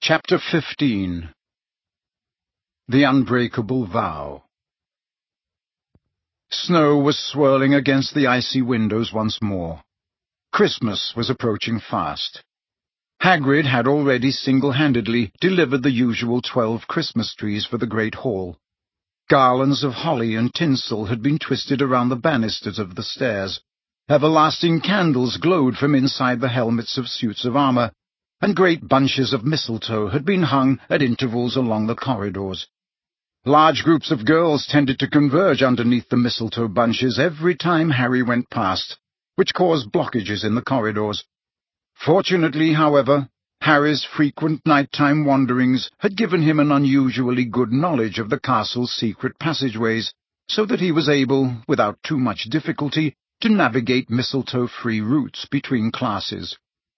Chapter 15. The Unbreakable Vow. Snow was swirling against the icy windows once more. Christmas was approaching fast. Hagrid had already single-handedly delivered the usual 12 Christmas trees for the Great Hall. Garlands of holly and tinsel had been twisted around the banisters of the stairs. Everlasting candles glowed from inside the helmets of suits of armour, and great bunches of mistletoe had been hung at intervals along the corridors. Large groups of girls tended to converge underneath the mistletoe bunches every time Harry went past, which caused blockages in the corridors. Fortunately, however, Harry's frequent nighttime wanderings had given him an unusually good knowledge of the castle's secret passageways, so that he was able, without too much difficulty, to navigate mistletoe-free routes between classes.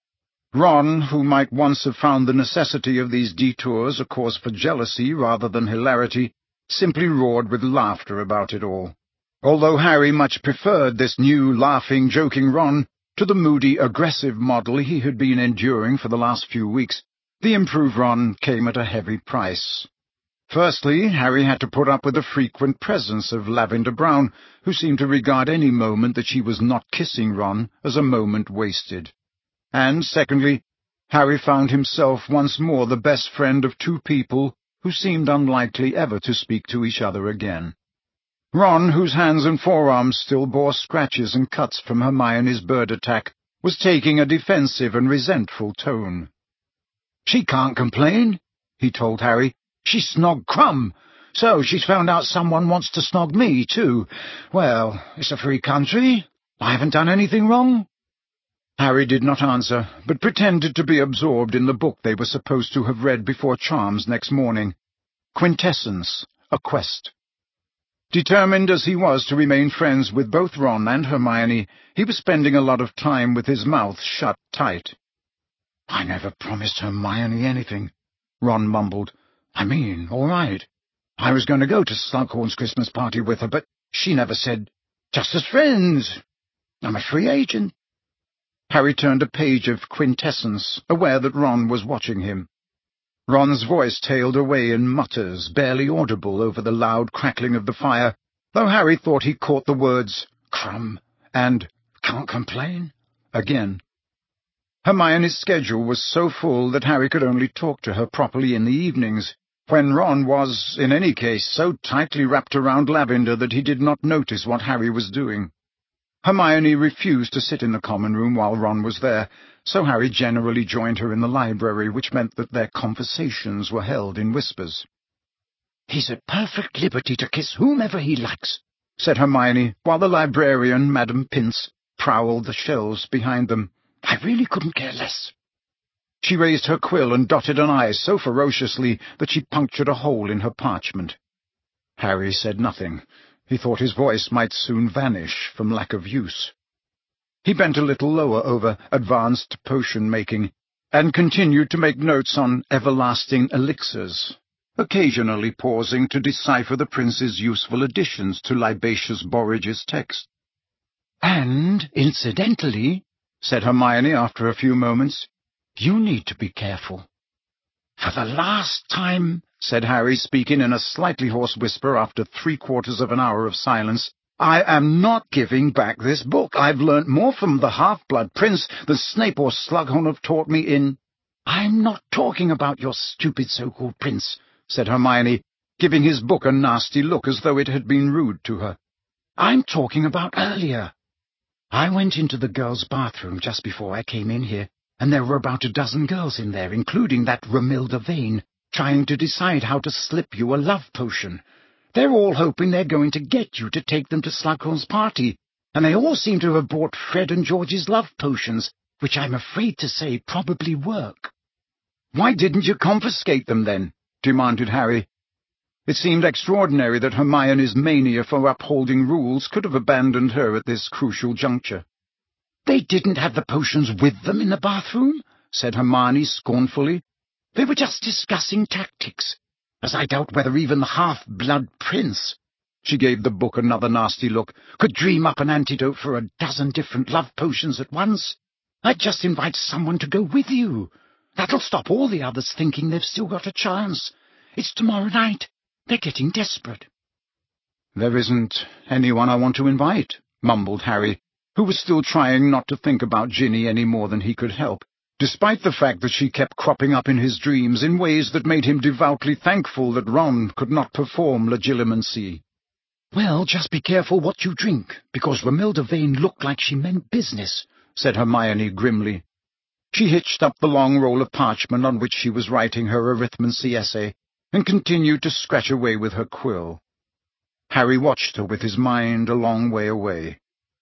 Ron, who might once have found the necessity of these detours a cause for jealousy rather than hilarity, simply roared with laughter about it all. Although Harry much preferred this new, laughing, joking Ron to the moody, aggressive model he had been enduring for the last few weeks, the improved Ron came at a heavy price. Firstly, Harry had to put up with the frequent presence of Lavender Brown, who seemed to regard any moment that she was not kissing Ron as a moment wasted. And, secondly, Harry found himself once more the best friend of two people who seemed unlikely ever to speak to each other again. Ron, whose hands and forearms still bore scratches and cuts from Hermione's bird attack, was taking a defensive and resentful tone. "She can't complain," he told Harry. "She snogged Krum, so she's found out someone wants to snog me, too. Well, it's a free country. I haven't done anything wrong." Harry did not answer, but pretended to be absorbed in the book they were supposed to have read before Charms next morning. Quintessence, a Quest. Determined as he was to remain friends with both Ron and Hermione, he was spending a lot of time with his mouth shut tight. "I never promised Hermione anything," Ron mumbled. "I mean, all right. I was going to go to Slughorn's Christmas party with her, but she never said, 'Just as friends.' I'm a free agent." Harry turned a page of Quintessence, aware that Ron was watching him. Ron's voice tailed away in mutters, barely audible over the loud crackling of the fire, though Harry thought he caught the words "Krum" and "can't complain" again. Hermione's schedule was so full that Harry could only talk to her properly in the evenings, when Ron was, in any case, so tightly wrapped around Lavender that he did not notice what Harry was doing. Hermione refused to sit in the common room while Ron was there, so Harry generally joined her in the library, which meant that their conversations were held in whispers. "He's at perfect liberty to kiss whomever he likes," said Hermione, while the librarian, Madame Pince, prowled the shelves behind them. "I really couldn't care less." She raised her quill and dotted an I so ferociously that she punctured a hole in her parchment. Harry said nothing. He thought his voice might soon vanish from lack of use. He bent a little lower over advanced potion-making, and continued to make notes on everlasting elixirs, occasionally pausing to decipher the prince's useful additions to Libatius Borridge's text. "And, incidentally," said Hermione after a few moments, "you need to be careful." "For the last time," said Harry, speaking in a slightly hoarse whisper after 3/4 of an hour of silence, "I am not giving back this book. I've learnt more from the Half-Blood Prince than Snape or Slughorn have taught me in—" "I'm not talking about your stupid so-called prince," said Hermione, giving his book a nasty look as though it had been rude to her. "I'm talking about earlier. I went into the girls' bathroom just before I came in here, and there were about a dozen girls in there, including that Romilda Vane, trying to decide how to slip you a love potion. They're all hoping they're going to get you to take them to Slughorn's party, and they all seem to have bought Fred and George's love potions, which I'm afraid to say probably work." "Why didn't you confiscate them, then?" demanded Harry. It seemed extraordinary that Hermione's mania for upholding rules could have abandoned her at this crucial juncture. "They didn't have the potions with them in the bathroom," said Hermione scornfully. "They were just discussing tactics, as I doubt whether even the Half-Blood Prince," she gave the book another nasty look, "could dream up an antidote for a dozen different love potions at once. I'd just invite someone to go with you. That'll stop all the others thinking they've still got a chance. It's tomorrow night. They're getting desperate." "There isn't anyone I want to invite," mumbled Harry, who was still trying not to think about Ginny any more than he could help, despite the fact that she kept cropping up in his dreams in ways that made him devoutly thankful that Ron could not perform legilimency. "Well, just be careful what you drink, because Romilda Vane looked like she meant business," said Hermione grimly. She hitched up the long roll of parchment on which she was writing her arithmancy essay, and continued to scratch away with her quill. Harry watched her with his mind a long way away.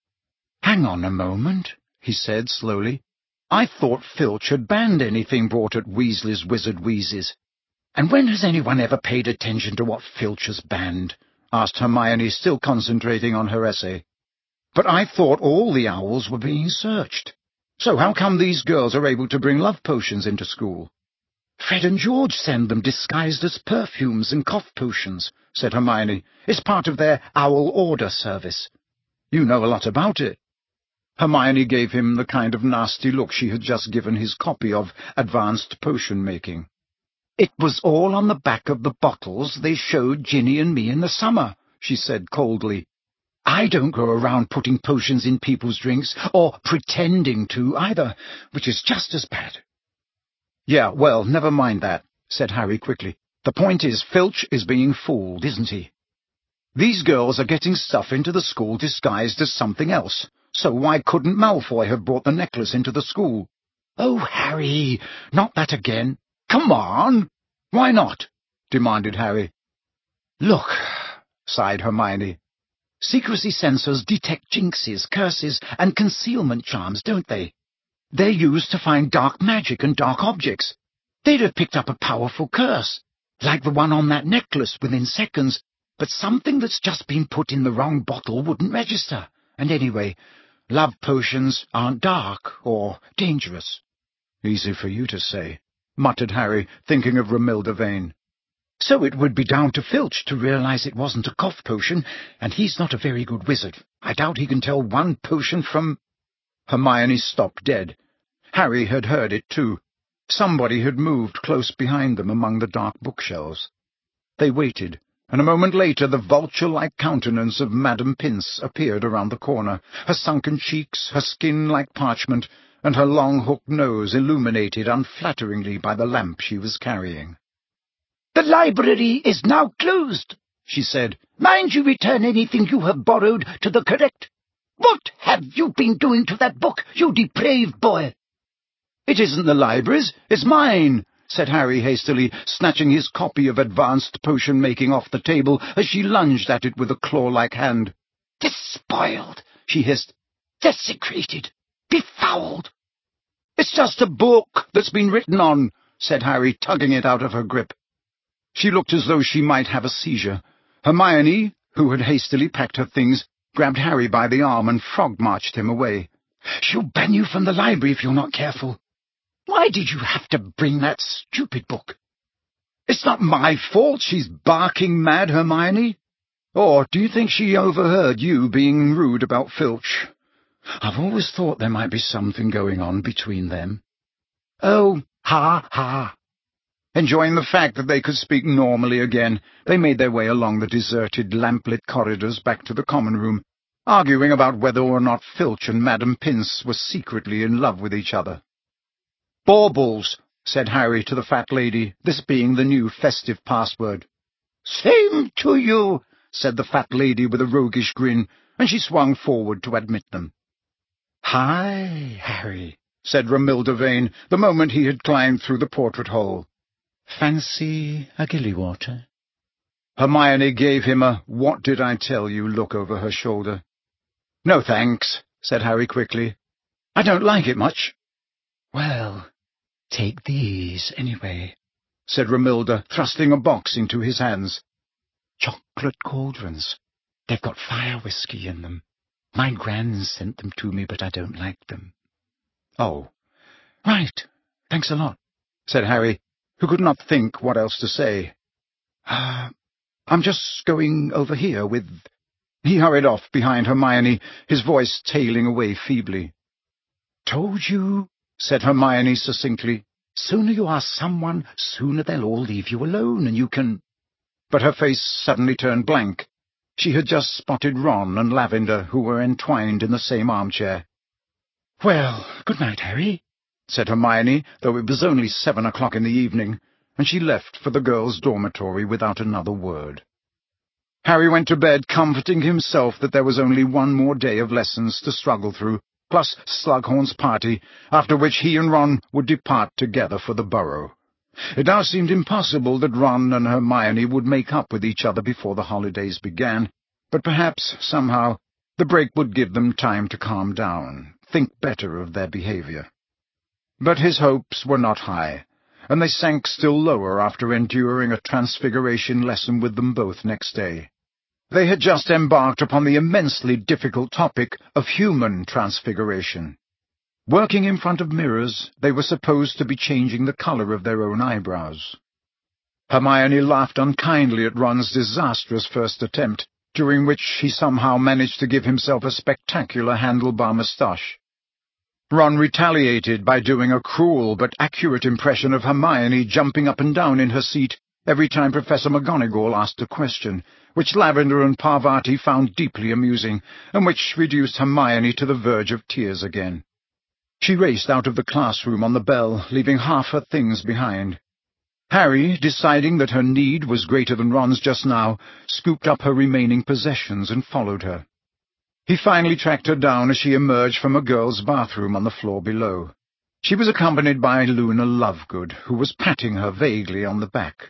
"Hang on a moment," he said slowly. "I thought Filch had banned anything brought at Weasley's Wizard Wheezes." "And when has anyone ever paid attention to what Filch has banned?" asked Hermione, still concentrating on her essay. "But I thought all the owls were being searched. So how come these girls are able to bring love potions into school?" "Fred and George send them disguised as perfumes and cough potions," said Hermione. "It's part of their owl order service." "You know a lot about it." Hermione gave him the kind of nasty look she had just given his copy of Advanced Potion Making. "It was all on the back of the bottles they showed Ginny and me in the summer," she said coldly. "I don't go around putting potions in people's drinks, or pretending to, either, which is just as bad." "Yeah, well, never mind that," said Harry quickly. "The point is, Filch is being fooled, isn't he? These girls are getting stuff into the school disguised as something else, so why couldn't Malfoy have brought the necklace into the school?" "Oh, Harry, not that again." "Come on! Why not?" demanded Harry. "Look," sighed Hermione. "Secrecy sensors detect jinxes, curses, and concealment charms, don't they? They're used to find dark magic and dark objects. They'd have picked up a powerful curse, like the one on that necklace, within seconds, but something that's just been put in the wrong bottle wouldn't register. And anyway, love potions aren't dark or dangerous." "Easy for you to say," muttered Harry, thinking of Romilda Vane. "So it would be down to Filch to realize it wasn't a cough potion, and he's not a very good wizard. I doubt he can tell one potion from—" Hermione stopped dead. Harry had heard it too. Somebody had moved close behind them among the dark bookshelves. They waited, and a moment later the vulture-like countenance of Madame Pince appeared around the corner, her sunken cheeks, her skin like parchment, and her long hooked nose illuminated unflatteringly by the lamp she was carrying. "The library is now closed," she said. "Mind you return anything you have borrowed to the correct. What have you been doing to that book, you depraved boy?" "It isn't the library's, it's mine," said Harry hastily, snatching his copy of Advanced Potion Making off the table as she lunged at it with a claw-like hand. "Despoiled," she hissed. "Desecrated. Befouled." "It's just a book that's been written on," said Harry, tugging it out of her grip. She looked as though she might have a seizure. Hermione, who had hastily packed her things, grabbed Harry by the arm and frog-marched him away. "She'll ban you from the library if you're not careful. Why did you have to bring that stupid book?" "It's not my fault she's barking mad, Hermione. Or do you think she overheard you being rude about Filch? I've always thought there might be something going on between them." "Oh, ha, ha." Enjoying the fact that they could speak normally again, they made their way along the deserted, lamplit corridors back to the common room, arguing about whether or not Filch and Madame Pince were secretly in love with each other. "Baubles," said Harry to the fat lady, this being the new festive password. "Same to you," said the fat lady with a roguish grin, and she swung forward to admit them. "Hi, Harry," said Romilda Vane, the moment he had climbed through the portrait hole. "Fancy a gilly-water?" Hermione gave him a what-did-I-tell-you look over her shoulder. "No, thanks," said Harry quickly. "I don't like it much." "Well, take these, anyway," said Romilda, thrusting a box into his hands. "Chocolate cauldrons. They've got fire whiskey in them. My gran sent them to me, but I don't like them." "Oh." "Right. Thanks a lot," said Harry, who could not think what else to say. I'm just going over here with—" He hurried off behind Hermione, his voice tailing away feebly. "Told you," said Hermione succinctly. Sooner you ask someone, sooner they'll all leave you alone, and you can—" But her face suddenly turned blank. She had just spotted Ron and Lavender, who were entwined in the same armchair. "Well, good night, Harry," said Hermione, though it was only 7 o'clock in the evening, and she left for the girls' dormitory without another word. Harry went to bed comforting himself that there was only one more day of lessons to struggle through, plus Slughorn's party, after which he and Ron would depart together for the Burrow. It now seemed impossible that Ron and Hermione would make up with each other before the holidays began, but perhaps, somehow, the break would give them time to calm down, think better of their behavior. But his hopes were not high, and they sank still lower after enduring a transfiguration lesson with them both next day. They had just embarked upon the immensely difficult topic of human transfiguration. Working in front of mirrors, they were supposed to be changing the color of their own eyebrows. Hermione laughed unkindly at Ron's disastrous first attempt, during which he somehow managed to give himself a spectacular handlebar moustache. Ron retaliated by doing a cruel but accurate impression of Hermione jumping up and down in her seat every time Professor McGonagall asked a question, which Lavender and Parvati found deeply amusing, and which reduced Hermione to the verge of tears again. She raced out of the classroom on the bell, leaving half her things behind. Harry, deciding that her need was greater than Ron's just now, scooped up her remaining possessions and followed her. He finally tracked her down as she emerged from a girl's bathroom on the floor below. She was accompanied by Luna Lovegood, who was patting her vaguely on the back.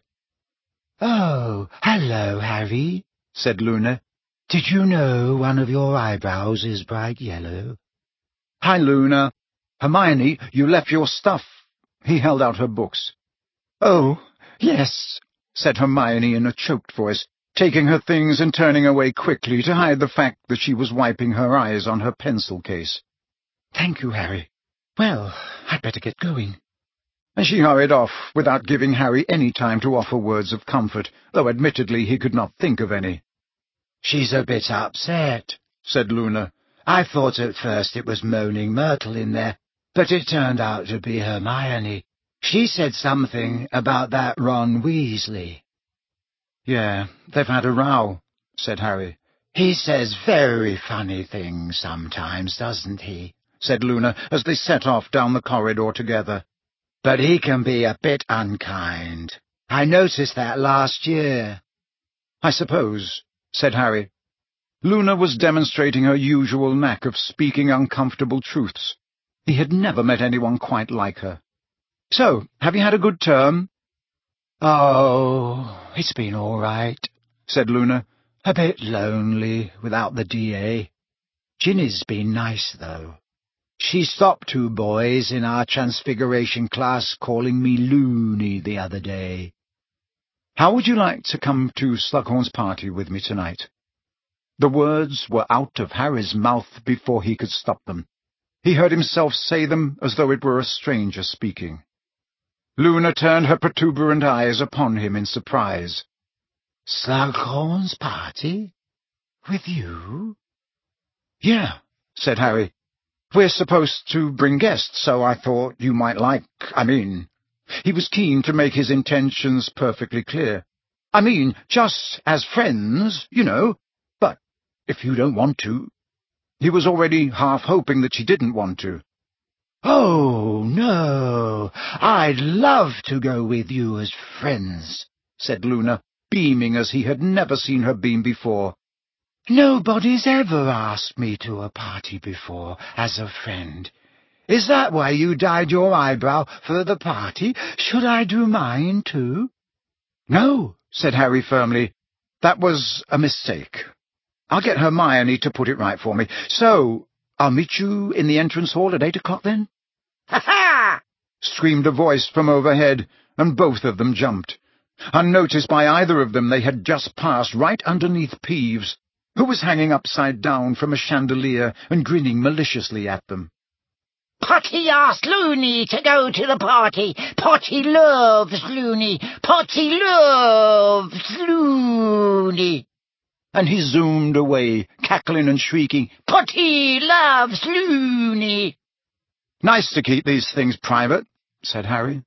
"Oh, hello, Harry," said Luna. "Did you know one of your eyebrows is bright yellow?" "Hi, Luna. Hermione, you left your stuff." He held out her books. "Oh, yes," said Hermione in a choked voice, taking her things and turning away quickly to hide the fact that she was wiping her eyes on her pencil case. "Thank you, Harry. Well, I'd better get going." And she hurried off, without giving Harry any time to offer words of comfort, though admittedly he could not think of any. "She's a bit upset," said Luna. "I thought at first it was Moaning Myrtle in there, but it turned out to be Hermione. She said something about that Ron Weasley." "Yeah, they've had a row," said Harry. "He says very funny things sometimes, doesn't he?" said Luna, as they set off down the corridor together. "But he can be a bit unkind. I noticed that last year." "I suppose," said Harry. Luna was demonstrating her usual knack of speaking uncomfortable truths. He had never met anyone quite like her. "So, have you had a good term?" "Oh, it's been all right," said Luna. "A bit lonely without the DA. Ginny's been nice, though. She stopped 2 boys in our Transfiguration class calling me loony the other day." "How would you like to come to Slughorn's party with me tonight?" The words were out of Harry's mouth before he could stop them. He heard himself say them as though it were a stranger speaking. Luna turned her protuberant eyes upon him in surprise. "Slughorn's party? With you?" "Yeah," said Harry. "We're supposed to bring guests, so I thought you might like— He was keen to make his intentions perfectly clear. Just as friends, you know, but if you don't want to—" He was already half hoping that she didn't want to. "Oh, no, I'd love to go with you as friends," said Luna, beaming as he had never seen her beam before. "Nobody's ever asked me to a party before as a friend. Is that why you dyed your eyebrow for the party? Should I do mine, too?" "No," said Harry firmly. "That was a mistake. I'll get Hermione to put it right for me. So, I'll meet you in the entrance hall at 8 o'clock, then?" "Ha-ha!" screamed a voice from overhead, and both of them jumped. Unnoticed by either of them, they had just passed right underneath Peeves, who was hanging upside down from a chandelier and grinning maliciously at them. Potty asked Loony to go to the party. Potty loves Loony. Potty loves Loony. And he zoomed away, cackling and shrieking, Potty loves Loony. "Nice to keep these things private," said Harry.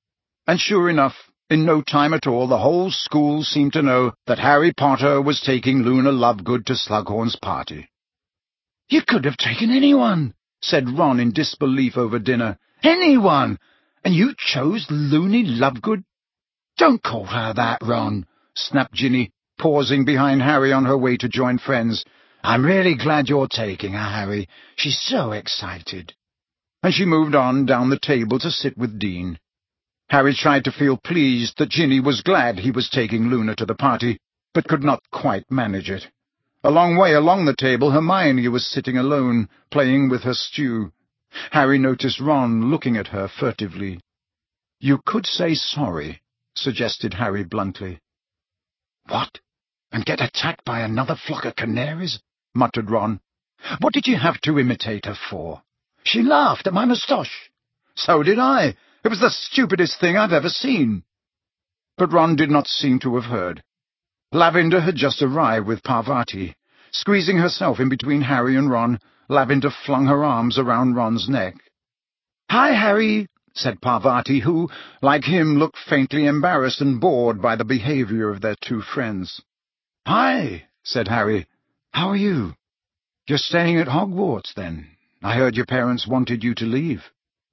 And sure enough, in no time at all, the whole school seemed to know that Harry Potter was taking Luna Lovegood to Slughorn's party. "You could have taken anyone," said Ron in disbelief over dinner. "Anyone! And you chose Loony Lovegood?" "Don't call her that, Ron," snapped Ginny, pausing behind Harry on her way to join friends. "I'm really glad you're taking her, Harry. She's so excited." And she moved on down the table to sit with Dean. Harry tried to feel pleased that Ginny was glad he was taking Luna to the party, but could not quite manage it. A long way along the table, Hermione was sitting alone, playing with her stew. Harry noticed Ron looking at her furtively. "You could say sorry," suggested Harry bluntly. "What? And get attacked by another flock of canaries?" muttered Ron. "What did you have to imitate her for?" "She laughed at my moustache." "So did I. It was the stupidest thing I've ever seen." But Ron did not seem to have heard. Lavender had just arrived with Parvati. Squeezing herself in between Harry and Ron, Lavender flung her arms around Ron's neck. "Hi, Harry," said Parvati, who, like him, looked faintly embarrassed and bored by the behavior of their two friends. "Hi," said Harry. "How are you? You're staying at Hogwarts, then? I heard your parents wanted you to leave."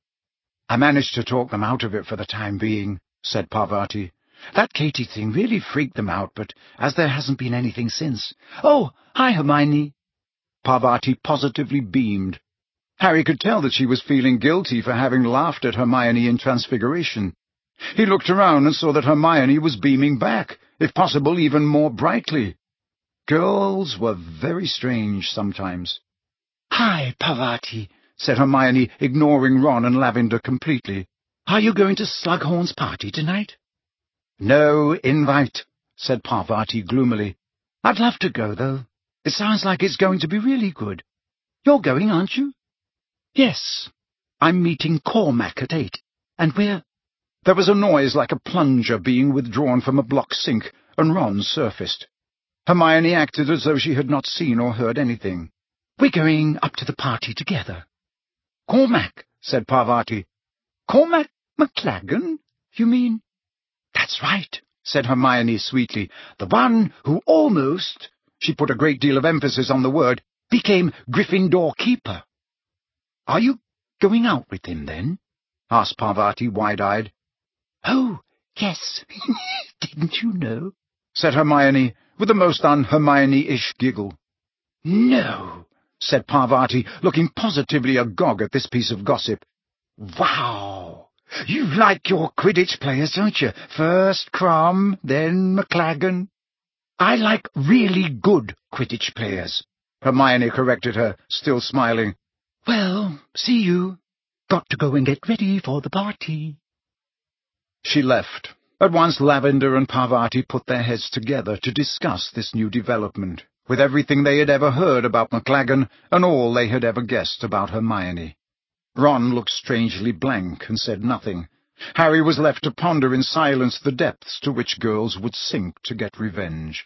"I managed to talk them out of it for the time being," said Parvati. "That Katie thing really freaked them out, but as there hasn't been anything since—" "Oh, hi, Hermione." Parvati positively beamed. Harry could tell that she was feeling guilty for having laughed at Hermione in Transfiguration. He looked around and saw that Hermione was beaming back, if possible even more brightly. Girls were very strange sometimes. "Hi, Parvati," said Hermione, ignoring Ron and Lavender completely. "Are you going to Slughorn's party tonight?" "No invite," said Parvati gloomily. "I'd love to go, though. It sounds like it's going to be really good. You're going, aren't you?" "Yes. I'm meeting Cormac at 8, and we're—" There was a noise like a plunger being withdrawn from a block sink, and Ron surfaced. Hermione acted as though she had not seen or heard anything. "We're going up to the party together." "Cormac," said Parvati. "Cormac McLaggen, you mean?" "That's right," said Hermione sweetly. "The one who almost," she put a great deal of emphasis on the word, "became Gryffindor keeper." "Are you going out with him, then?" asked Parvati, wide-eyed. "Oh, yes. Didn't you know?" said Hermione, with a most un-Hermione-ish giggle. "No," said Parvati, looking positively agog at this piece of gossip. "Wow! You like your Quidditch players, don't you? First Crom, then McLaggen." "I like really good Quidditch players," Hermione corrected her, still smiling. "Well, see you. Got to go and get ready for the party." She left. At once Lavender and Parvati put their heads together to discuss this new development, with everything they had ever heard about McLaggen and all they had ever guessed about Hermione. Ron looked strangely blank and said nothing. Harry was left to ponder in silence the depths to which girls would sink to get revenge.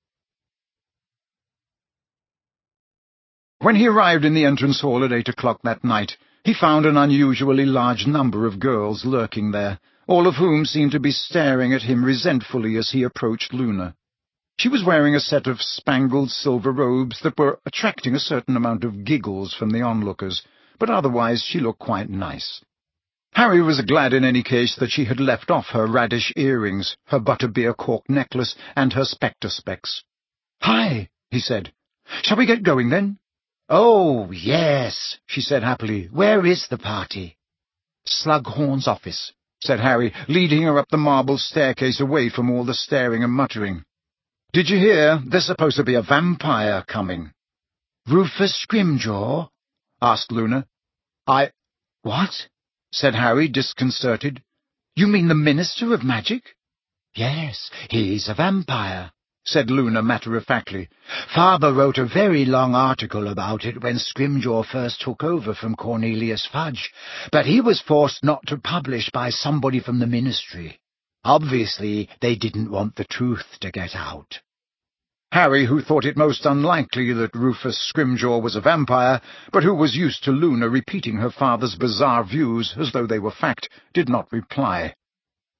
When he arrived in the entrance hall at 8 o'clock that night, he found an unusually large number of girls lurking there, all of whom seemed to be staring at him resentfully as he approached Luna. She was wearing a set of spangled silver robes that were attracting a certain amount of giggles from the onlookers, but otherwise she looked quite nice. Harry was glad in any case that she had left off her radish earrings, her butterbeer cork necklace, and her spectre specs. "Hi," he said. "Shall we get going, then?" "Oh, yes," she said happily. "Where is the party?" "Slughorn's office," said Harry, leading her up the marble staircase away from all the staring and muttering. "Did you hear? There's supposed to be a vampire coming." "Rufus Scrimgeour?" asked Luna. "What?" said Harry, disconcerted. "You mean the Minister of Magic?" "Yes, he's a vampire," said Luna matter-of-factly. "Father wrote a very long article about it when Scrimgeour first took over from Cornelius Fudge, but he was forced not to publish by somebody from the Ministry. Obviously, they didn't want the truth to get out." Harry, who thought it most unlikely that Rufus Scrimgeour was a vampire, but who was used to Luna repeating her father's bizarre views as though they were fact, did not reply.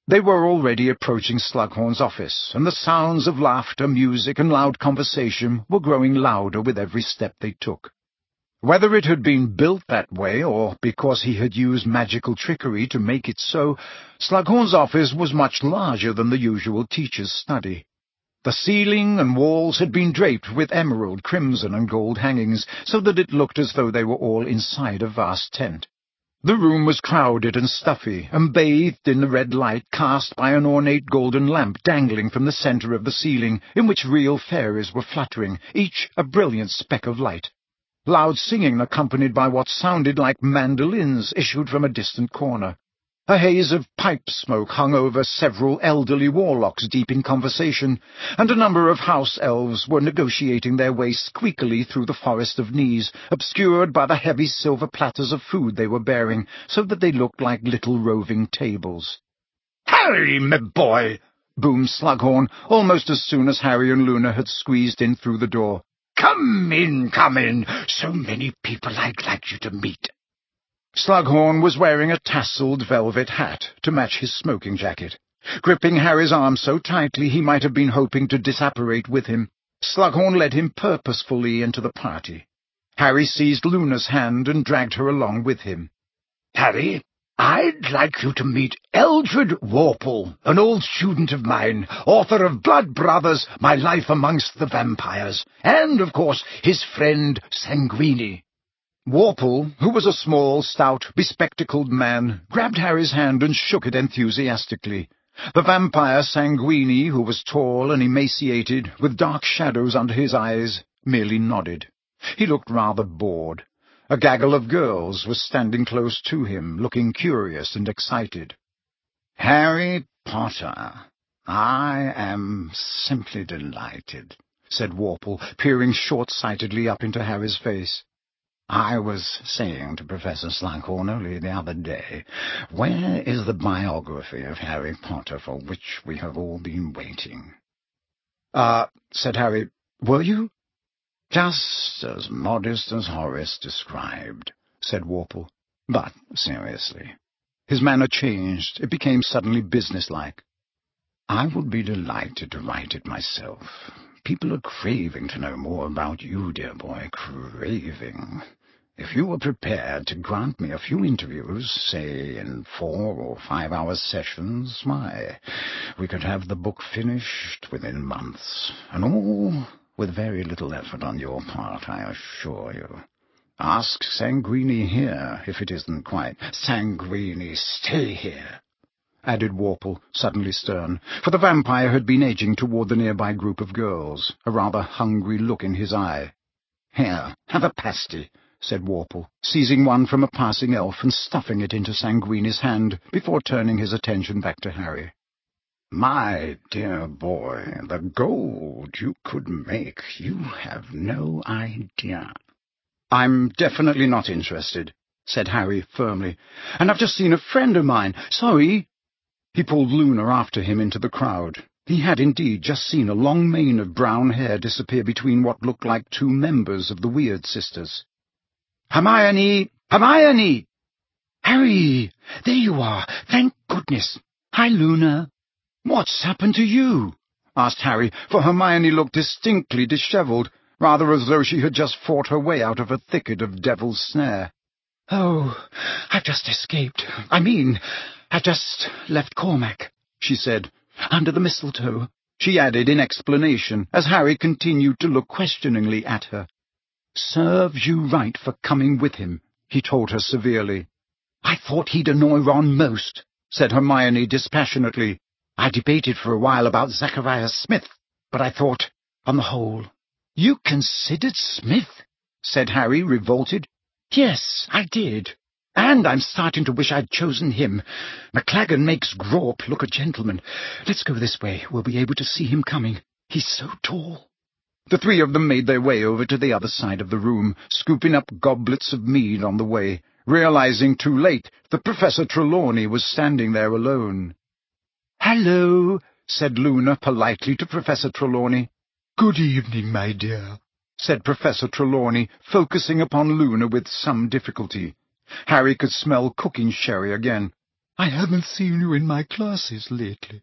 They were already approaching Slughorn's office, and the sounds of laughter, music, and loud conversation were growing louder with every step they took. Whether it had been built that way, or because he had used magical trickery to make it so, Slughorn's office was much larger than the usual teacher's study. The ceiling and walls had been draped with emerald, crimson, and gold hangings, so that it looked as though they were all inside a vast tent. The room was crowded and stuffy, and bathed in the red light cast by an ornate golden lamp dangling from the centre of the ceiling, in which real fairies were fluttering, each a brilliant speck of light. Loud singing, accompanied by what sounded like mandolins, issued from a distant corner. A haze of pipe smoke hung over several elderly warlocks deep in conversation, and a number of house elves were negotiating their way squeakily through the forest of knees, obscured by the heavy silver platters of food they were bearing, so that they looked like little roving tables. "Harry, my boy!" boomed Slughorn, almost as soon as Harry and Luna had squeezed in through the door. Come in, come in. So many people I'd like you to meet." Slughorn was wearing a tasselled velvet hat to match his smoking jacket. Gripping Harry's arm so tightly he might have been hoping to disapparate with him, Slughorn led him purposefully into the party. Harry seized Luna's hand and dragged her along with him. "Harry, I'd like you to meet Eldred Warple, an old student of mine, author of Blood Brothers, My Life Amongst the Vampires, and, of course, his friend Sanguini." Warple, who was a small, stout, bespectacled man, grabbed Harry's hand and shook it enthusiastically. The vampire Sanguini, who was tall and emaciated, with dark shadows under his eyes, merely nodded. He looked rather bored. A gaggle of girls was standing close to him, looking curious and excited. "Harry Potter, I am simply delighted," said Warple, peering short-sightedly up into Harry's face. "I was saying to Professor Slughorn only the other day, where is the biography of Harry Potter for which we have all been waiting?" Said Harry, "were you?" "Just as modest as Horace described," said Warple. "But seriously." His manner changed. It became suddenly businesslike. "I would be delighted to write it myself. People are craving to know more about you, dear boy, craving. If you were prepared to grant me a few interviews, say in 4 or 5 hour sessions, why, we could have the book finished within months, and all with very little effort on your part, I assure you. Ask Sanguini here, if it isn't quite—" "Sanguini, stay here," added Warple, suddenly stern, for the vampire had been edging toward the nearby group of girls, a rather hungry look in his eye. "Here, have a pasty," said Warple, seizing one from a passing elf and stuffing it into Sanguini's hand before turning his attention back to Harry. "My dear boy, the gold you could make, you have no idea." "I'm definitely not interested," said Harry firmly, "and I've just seen a friend of mine. Sorry." He pulled Luna after him into the crowd. He had indeed just seen a long mane of brown hair disappear between what looked like 2 members of the Weird Sisters. "Hermione! Hermione!" "Harry! There you are! Thank goodness! Hi, Luna!" "What's happened to you?" asked Harry, for Hermione looked distinctly dishevelled, rather as though she had just fought her way out of a thicket of devil's snare. "Oh, I've just escaped. I just left Cormac," she said. "Under the mistletoe," she added in explanation, as Harry continued to look questioningly at her. "Serves you right for coming with him," he told her severely. "I thought he'd annoy Ron most," said Hermione dispassionately. "I debated for a while about Zachariah Smith, but I thought, on the whole—" "You considered Smith?" said Harry, revolted. "Yes, I did. And I'm starting to wish I'd chosen him. McLaggen makes Grawp look a gentleman. Let's go this way. We'll be able to see him coming. He's so tall." The 3 of them made their way over to the other side of the room, scooping up goblets of mead on the way, realizing too late that Professor Trelawney was standing there alone. "Hello," said Luna politely to Professor Trelawney. "Good evening, my dear," said Professor Trelawney, focusing upon Luna with some difficulty. Harry could smell cooking sherry again. I haven't seen you in my classes lately.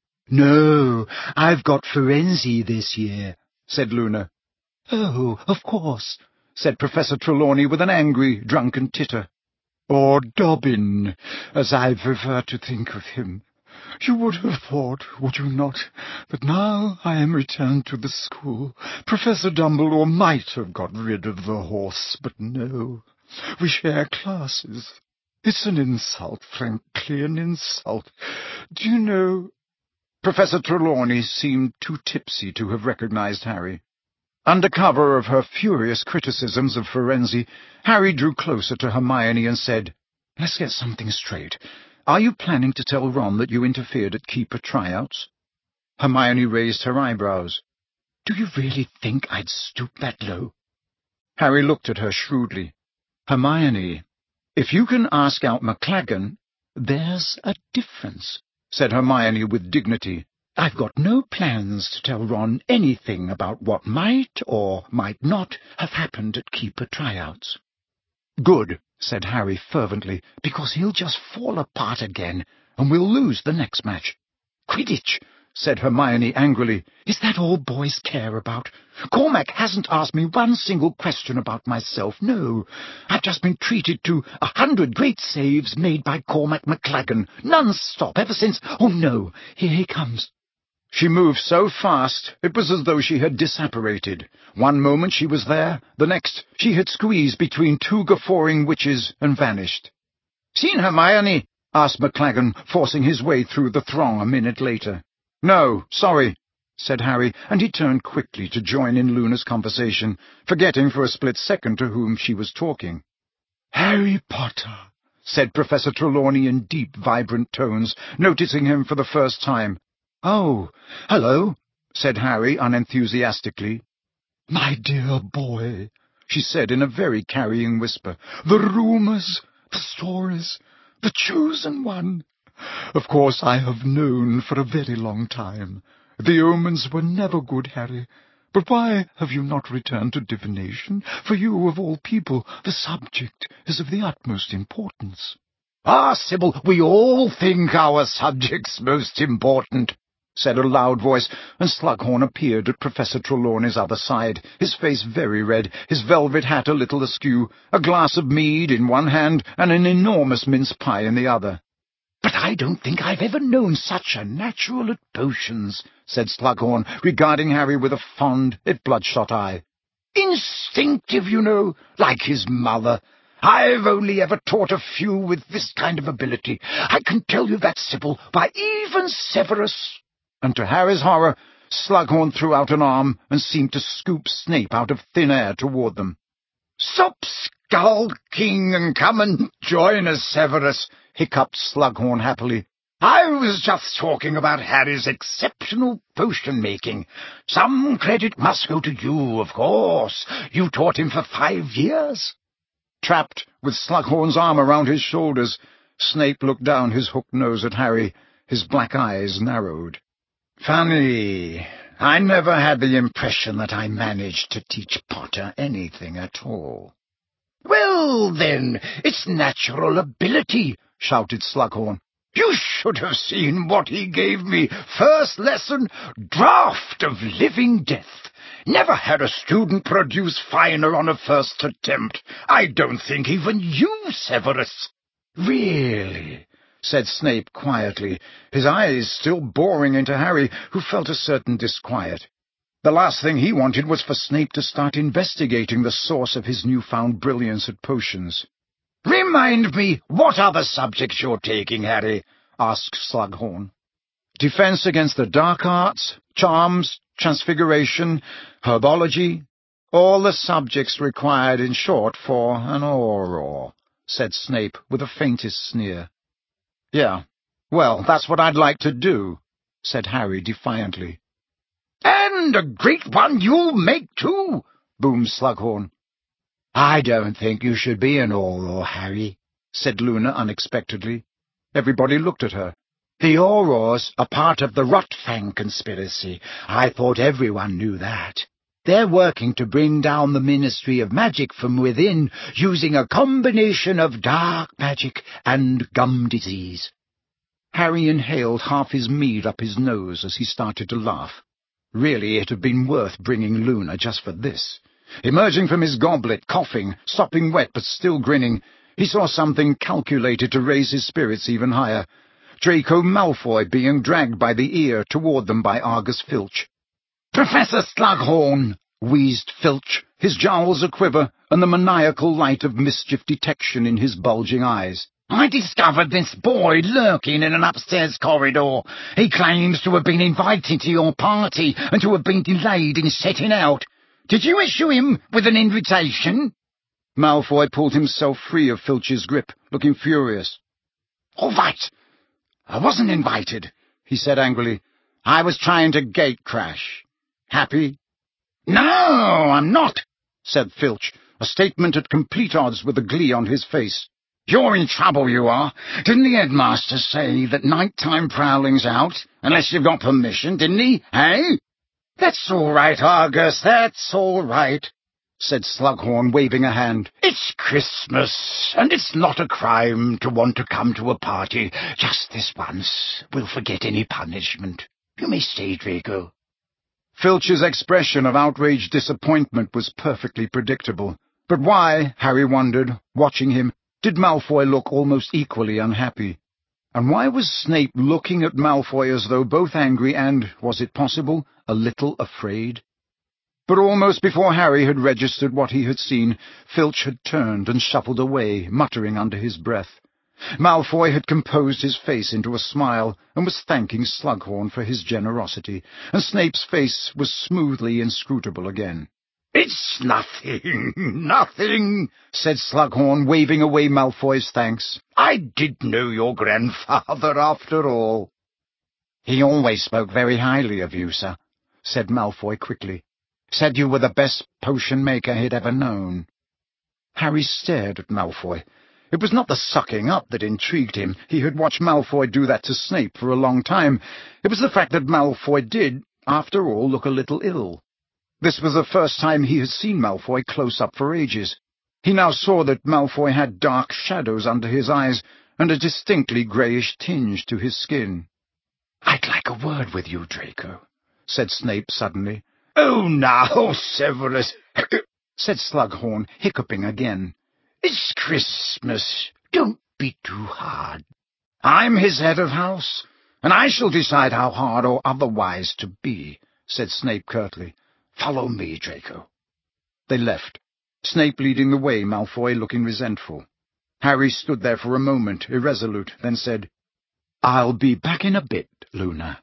No, I've got Forensi this year, said Luna. Oh, of course, said Professor Trelawney with an angry, drunken titter. Or Dobbin, as I prefer to think of him. You would have thought, would you not, that now I am returned to the school, Professor Dumbledore might have got rid of the horse, but no. We share classes. It's an insult, frankly, an insult. Do you know— Professor Trelawney seemed too tipsy to have recognized Harry. Under cover of her furious criticisms of Forensi, Harry drew closer to Hermione and said, "Let's get something straight. Are you planning to tell Ron that you interfered at keeper tryouts?" Hermione raised her eyebrows. Do you really think I'd stoop that low? Harry looked at her shrewdly. "Hermione, if you can ask out McLaggen—" "There's a difference," said Hermione with dignity. "I've got no plans to tell Ron anything about what might or might not have happened at keeper tryouts." "Good," said Harry fervently, "because he'll just fall apart again, and we'll lose the next match." "Quidditch," said Hermione angrily. "Is that all boys care about? Cormac hasn't asked me one single question about myself, no. I've just been treated to 100 great saves made by Cormac McLaggen, non-stop, ever since— Oh, no, here he comes." She moved so fast it was as though she had disapparated. One moment she was there, the next she had squeezed between two guffawing witches and vanished. "Seen Hermione?" asked McLaggen, forcing his way through the throng a minute later. "No, sorry," said Harry, and he turned quickly to join in Luna's conversation, forgetting for a split second to whom she was talking. "Harry Potter," said Professor Trelawney in deep, vibrant tones, noticing him for the first time. "Oh, hello," said Harry unenthusiastically. "My dear boy," she said in a very carrying whisper, "the rumours, the stories, the chosen one. Of course I have known for a very long time. The omens were never good, Harry. But why have you not returned to divination? For you, of all people, the subject is of the utmost importance." "Ah, Sybil, we all think our subject's most important," said a loud voice, and Slughorn appeared at Professor Trelawney's other side, his face very red, his velvet hat a little askew, a glass of mead in one hand and an enormous mince pie in the other. "But I don't think I've ever known such a natural at potions," said Slughorn, regarding Harry with a fond, if bloodshot eye. "Instinctive, you know, like his mother. I've only ever taught a few with this kind of ability. I can tell you that, Sybil, by even Severus—" And to Harry's horror, Slughorn threw out an arm and seemed to scoop Snape out of thin air toward them. "Stop skulking and come and join us, Severus," hiccuped Slughorn happily. "I was just talking about Harry's exceptional potion-making. Some credit must go to you, of course. You taught him for 5 years." Trapped, with Slughorn's arm around his shoulders, Snape looked down his hooked nose at Harry, his black eyes narrowed. "Funny. I never had the impression that I managed to teach Potter anything at all." "Well, then, it's natural ability," shouted Slughorn. "You should have seen what he gave me. First lesson, Draught of Living Death. Never had a student produce finer on a first attempt. I don't think even you, Severus." "Really?" said Snape quietly, his eyes still boring into Harry, who felt a certain disquiet. The last thing he wanted was for Snape to start investigating the source of his newfound brilliance at potions. "Remind me what other subjects you're taking, Harry?" asked Slughorn. "Defense against the dark arts, charms, transfiguration, herbology, all the subjects required in short for an Auror," said Snape with the faintest sneer. "Yeah, well, that's what I'd like to do," said Harry defiantly. "And a great one you'll make, too," boomed Slughorn. "I don't think you should be an Auror, Harry," said Luna unexpectedly. Everybody looked at her. "The Aurors are part of the Rotfang conspiracy. I thought everyone knew that. They're working to bring down the Ministry of Magic from within, using a combination of dark magic and gum disease. Harry inhaled half his mead up his nose as he started to laugh. Really, it had been worth bringing Luna just for this. Emerging from his goblet, coughing, sopping wet but still grinning, he saw something calculated to raise his spirits even higher. Draco Malfoy being dragged by the ear toward them by Argus Filch. "Professor Slughorn!" wheezed Filch, his jowls a-quiver and the maniacal light of mischief detection in his bulging eyes. "I discovered this boy lurking in an upstairs corridor. He claims to have been invited to your party and to have been delayed in setting out. Did you issue him with an invitation?" Malfoy pulled himself free of Filch's grip, looking furious. "All right. I wasn't invited," he said angrily. "I was trying to gate crash. Happy?" "No, I'm not," said Filch, a statement at complete odds with the glee on his face. "You're in trouble, you are. Didn't the headmaster say that nighttime prowling's out, unless you've got permission, didn't he, eh?" "That's all right, Argus, that's all right," said Slughorn, waving a hand. "It's Christmas, and it's not a crime to want to come to a party. Just this once. We'll forget any punishment. You may stay, Draco." Filch's expression of outraged disappointment was perfectly predictable. But why, Harry wondered, watching him, did Malfoy look almost equally unhappy? And why was Snape looking at Malfoy as though both angry and, was it possible, a little afraid? But almost before Harry had registered what he had seen, Filch had turned and shuffled away, muttering under his breath. Malfoy had composed his face into a smile and was thanking Slughorn for his generosity, and Snape's face was smoothly inscrutable again. "It's nothing, nothing," said Slughorn, waving away Malfoy's thanks. "I did know your grandfather, after all." "He always spoke very highly of you, sir," said Malfoy quickly. "Said you were the best potion-maker he'd ever known." Harry stared at Malfoy. It was not the sucking up that intrigued him. He had watched Malfoy do that to Snape for a long time. It was the fact that Malfoy did, after all, look a little ill. This was the first time he had seen Malfoy close up for ages. He now saw that Malfoy had dark shadows under his eyes and a distinctly greyish tinge to his skin. "I'd like a word with you, Draco," said Snape suddenly. "Oh, now, Severus," said Slughorn, hiccuping again. "It's Christmas. Don't be too hard. I'm his head of house, and I shall decide how hard or otherwise to be," said Snape curtly. "Follow me, Draco." They left, Snape leading the way, Malfoy looking resentful. Harry stood there for a moment, irresolute, then said, "I'll be back in a bit, Luna.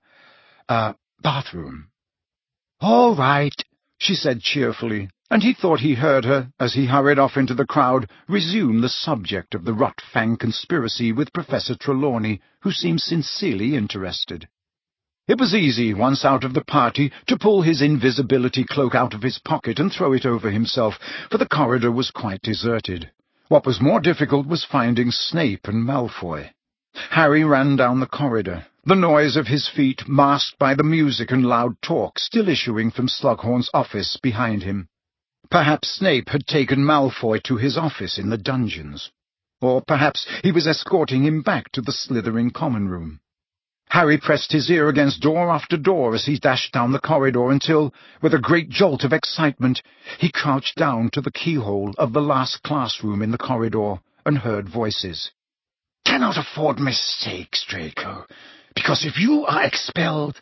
Bathroom." "All right," she said cheerfully, and he thought he heard her, as he hurried off into the crowd, resume the subject of the Rotfang conspiracy with Professor Trelawney, who seemed sincerely interested. It was easy, once out of the party, to pull his invisibility cloak out of his pocket and throw it over himself, for the corridor was quite deserted. What was more difficult was finding Snape and Malfoy. Harry ran down the corridor, the noise of his feet masked by the music and loud talk still issuing from Slughorn's office behind him. Perhaps Snape had taken Malfoy to his office in the dungeons. Or perhaps he was escorting him back to the Slytherin common room. Harry pressed his ear against door after door as he dashed down the corridor until, with a great jolt of excitement, he crouched down to the keyhole of the last classroom in the corridor and heard voices. "Cannot afford mistakes, Draco, because if you are expelled—"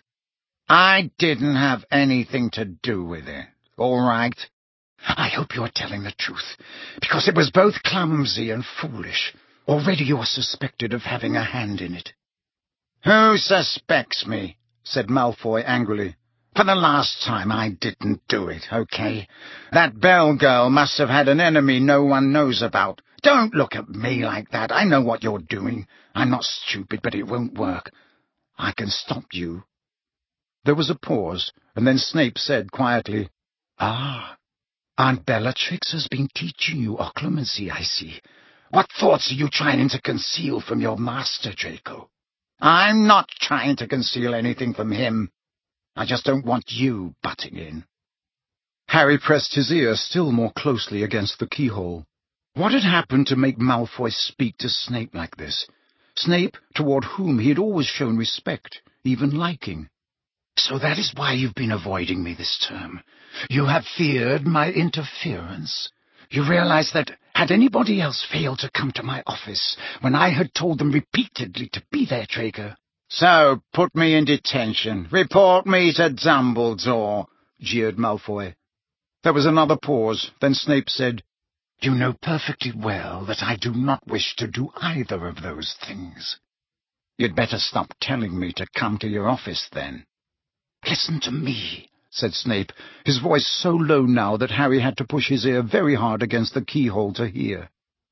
"I didn't have anything to do with it, all right?" "I hope you are telling the truth, because it was both clumsy and foolish. Already you are suspected of having a hand in it." "Who suspects me?" said Malfoy angrily. "For the last time, I didn't do it, okay? That Bell girl must have had an enemy no one knows about. Don't look at me like that. I know what you're doing. I'm not stupid, but it won't work. I can stop you." There was a pause, and then Snape said quietly, "Ah, Aunt Bellatrix has been teaching you occlumency, I see. What thoughts are you trying to conceal from your master, Draco?" "I'm not trying to conceal anything from him. I just don't want you butting in." Harry pressed his ear still more closely against the keyhole. What had happened to make Malfoy speak to Snape like this? Snape, toward whom he had always shown respect, even liking. "So that is why you've been avoiding me this term. You have feared my interference. You realize that had anybody else failed to come to my office when I had told them repeatedly to be there, Draco—" "So, put me in detention. Report me to Dumbledore," jeered Malfoy. There was another pause, then Snape said, "You know perfectly well that I do not wish to do either of those things." "You'd better stop telling me to come to your office, then." "Listen to me," said Snape, his voice so low now that Harry had to push his ear very hard against the keyhole to hear.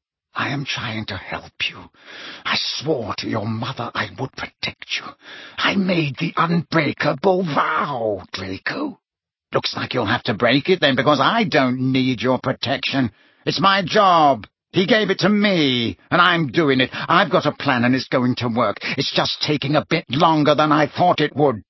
"I am trying to help you. I swore to your mother I would protect you. I made the unbreakable vow, Draco." "Looks like you'll have to break it then, because I don't need your protection. It's my job. He gave it to me, and I'm doing it. I've got a plan, and it's going to work. It's just taking a bit longer than I thought it would."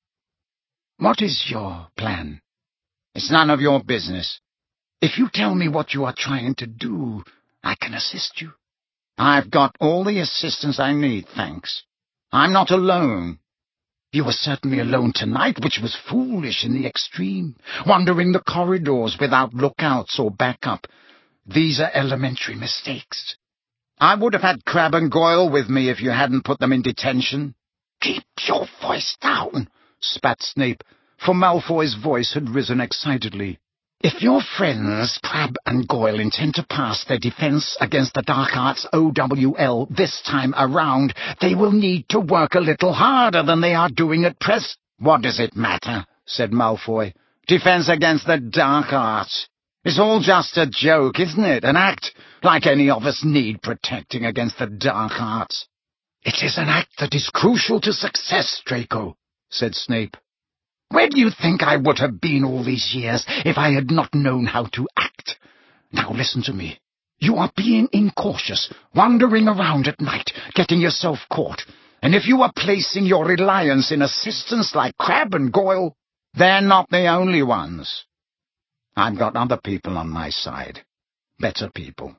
"What is your plan?" "It's none of your business." "If you tell me what you are trying to do, I can assist you." "I've got all the assistance I need, thanks. I'm not alone." "You were certainly alone tonight, which was foolish in the extreme, wandering the corridors without lookouts or backup. These are elementary mistakes." "I would have had Crabbe and Goyle with me if you hadn't put them in detention." "Keep your voice down," spat Snape, for Malfoy's voice had risen excitedly. "If your friends Crabbe and Goyle intend to pass their defense against the Dark Arts OWL this time around, they will need to work a little harder than they are doing at present." "What does it matter?" said Malfoy. "Defense against the Dark Arts. It's all just a joke, isn't it? An act, like any of us need protecting against the Dark Arts." "It is an act that is crucial to success, Draco," said Snape. Where do you think I would have been all these years if I had not known how to act? Now listen to me. You are being incautious, wandering around at night, getting yourself caught. And if you are placing your reliance in assistants like Crabbe and Goyle, they're not the only ones. I've got other people on my side. Better people.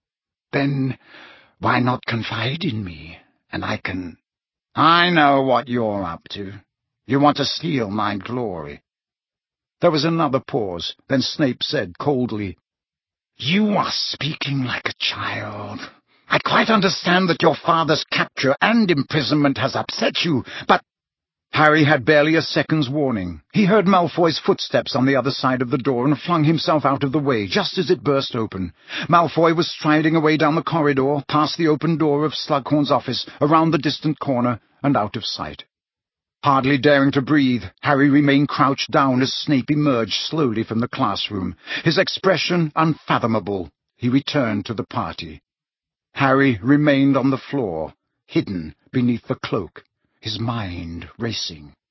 Then why not confide in me, and I can... I know what you're up to. You want to steal my glory. There was another pause, then Snape said coldly, You are speaking like a child. I quite understand that your father's capture and imprisonment has upset you, but... Harry had barely a second's warning. He heard Malfoy's footsteps on the other side of the door and flung himself out of the way just as it burst open. Malfoy was striding away down the corridor, past the open door of Slughorn's office, around the distant corner, and out of sight. Hardly daring to breathe, Harry remained crouched down as Snape emerged slowly from the classroom. His expression unfathomable. He returned to the party. Harry remained on the floor, hidden beneath the cloak, his mind racing.